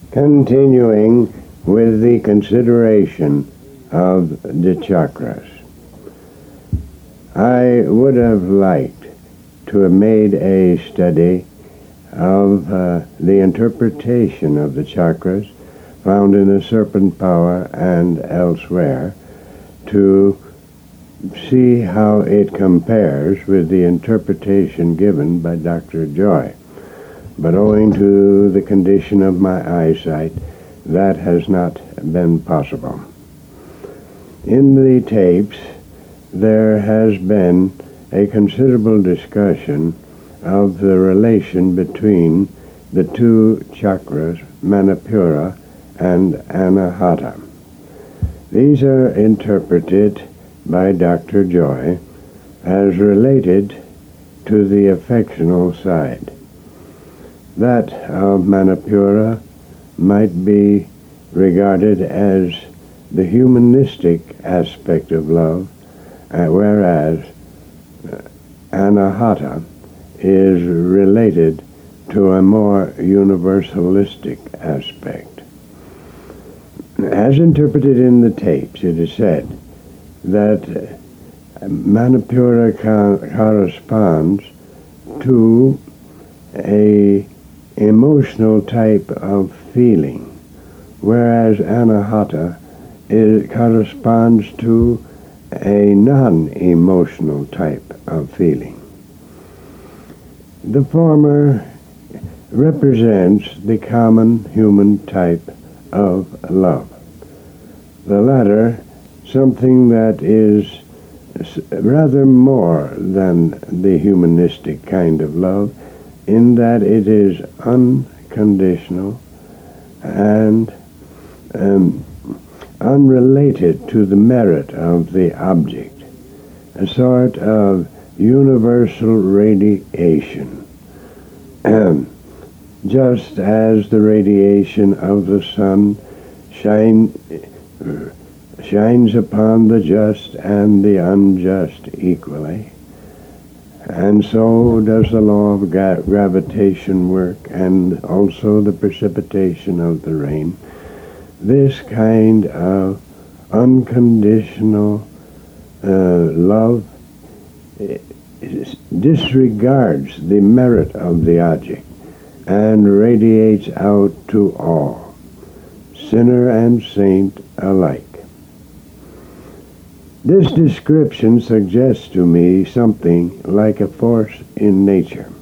Continuing with the consideration of the chakras, I would have liked to have made a study of the interpretation of the chakras found in the Serpent Power and elsewhere to see how it compares with the interpretation given by Dr. Joy. But owing to the condition of my eyesight, that has not been possible. In the tapes, there has been a considerable discussion of the relation between the two chakras, Manipura and Anahata. These are interpreted by Dr. Joy as related to the affectional side. That of Manipura might be regarded as the humanistic aspect of love, whereas Anahata is related to a more universalistic aspect. As interpreted in the tapes, it is said that Manipura corresponds to a emotional type of feeling, whereas Anahata corresponds to a non-emotional type of feeling. The former represents the common human type of love. The latter, something that is rather more than the humanistic kind of love, in that it is unconditional and unrelated to the merit of the object, a sort of universal radiation, just as the radiation of the sun shines upon the just and the unjust equally. And so does the law of gravitation work, and also the precipitation of the rain. This kind of unconditional love disregards the merit of the object and radiates out to all, sinner and saint alike. This description suggests to me something like a force in nature,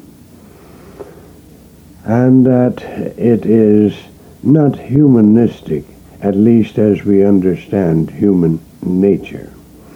and that it is not humanistic, at least as we understand human nature.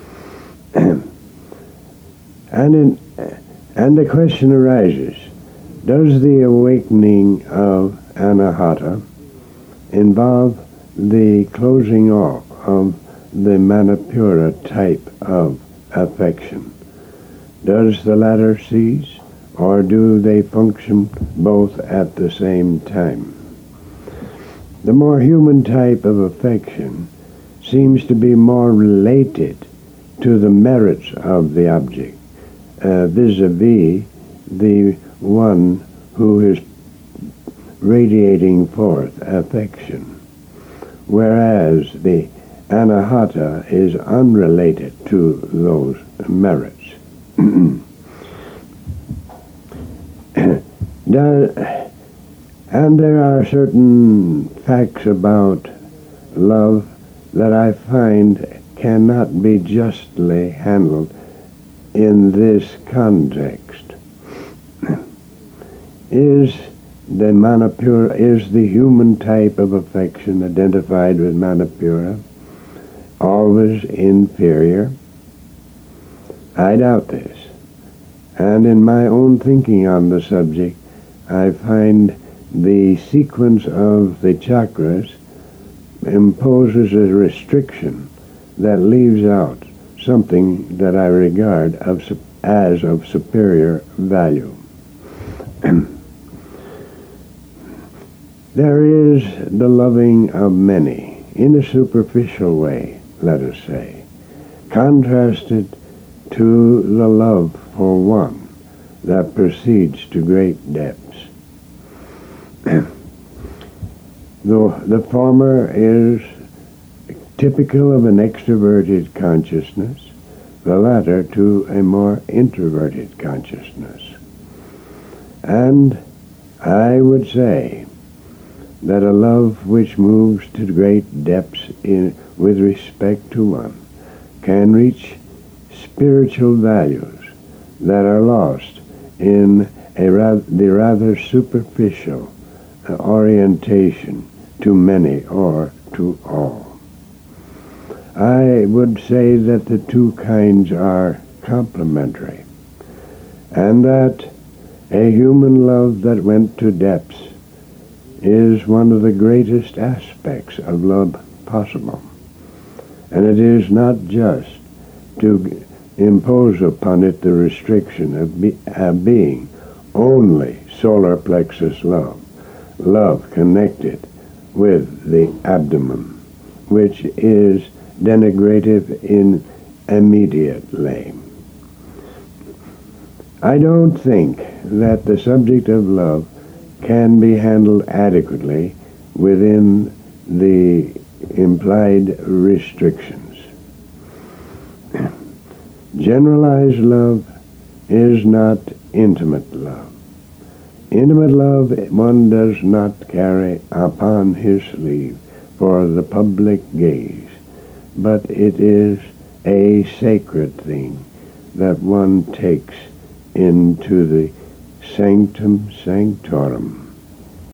And the question arises, does the awakening of Anahata involve the closing off of the Manipura type of affection? Does the latter cease, or do they function both at the same time? The more human type of affection seems to be more related to the merits of the object, vis-a-vis the one who is radiating forth affection, whereas the Anahata is unrelated to those merits. And there are certain facts about love that I find cannot be justly handled in this context. Is the human type of affection identified with Manipura always inferior? I doubt this. And in my own thinking on the subject, I find the sequence of the chakras imposes a restriction that leaves out something that I regard as of superior value. There is the loving of many, in a superficial way, let us say, contrasted to the love for one that proceeds to great depths. The former is typical of an extroverted consciousness, the latter to a more introverted consciousness. And I would say that a love which moves to great depths with respect to one can reach spiritual values that are lost in the rather superficial orientation to many or to all. I would say that the two kinds are complementary, and that a human love that went to depths is one of the greatest aspects of love possible. And it is not just to impose upon it the restriction of being only solar plexus love connected with the abdomen, which is denigrative in immediately. I don't think that the subject of love can be handled adequately within the implied restrictions. Generalized love is not intimate love. Intimate love one does not carry upon his sleeve for the public gaze, but it is a sacred thing that one takes into the sanctum sanctorum.